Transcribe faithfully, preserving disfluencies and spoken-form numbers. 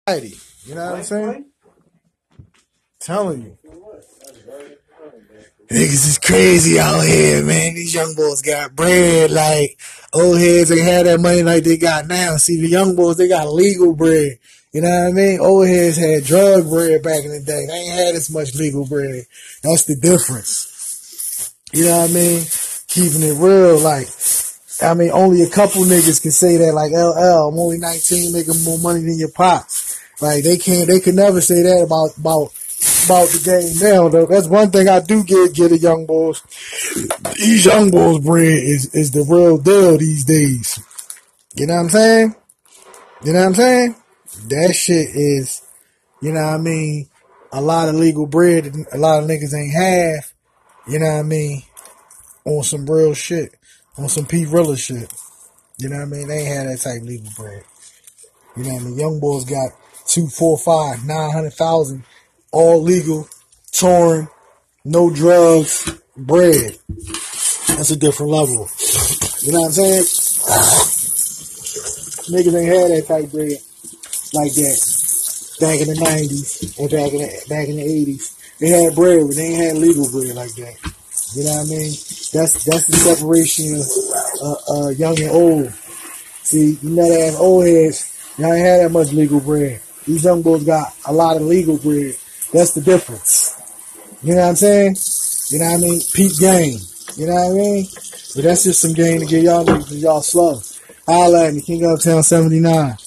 You know what I'm saying? Telling you. Niggas is crazy out here, man. These young boys got bread. Like, old heads ain't had that money like they got now. See, the young boys, they got legal bread. You know what I mean? Old heads had drug bread back in the day. They ain't had as much legal bread. That's the difference. You know what I mean? Keeping it real, like, I mean, only a couple niggas can say that, like, L L, I'm only nineteen, making more money than your pops. Like, they can't, they could never say that about, about, about the game now, though. That's one thing I do get, get the young boys. These young boys bread is, is the real deal these days. You know what I'm saying? You know what I'm saying? That shit is, you know what I mean, a lot of legal bread that a lot of niggas ain't have, you know what I mean, on some real shit, on some P. Rilla shit. You know what I mean? They ain't had that type of legal bread. You know what I mean? Young boys got two, four, five, nine hundred thousand, all legal, touring, no drugs, bread. That's a different level. You know what I'm saying? Niggas ain't had that type of bread like that back in the nineties or back in the, back in the eighties. They had bread, but they ain't had legal bread like that. You know what I mean? That's that's the separation of uh, uh, young and old. See, you know that old heads, y'all ain't had that much legal bread. These young boys got a lot of legal bread. That's the difference. You know what I'm saying? You know what I mean? Peak game. You know what I mean? But that's just some game to get y'all niggas, y'all slow. Holla at me, King Uptown seventy-nine.